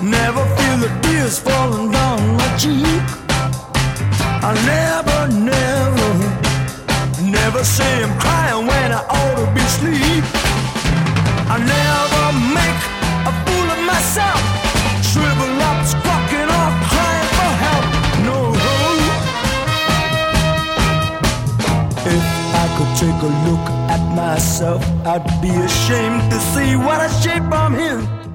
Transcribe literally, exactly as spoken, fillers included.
Never feel the tears falling down my cheek. I never, never, never see him crying when I ought to be asleep. I never make a fool of myself, shrivel up, squawking or crying for help. No, if I could take a look at myself, I'd be ashamed to see what a shape I'm in.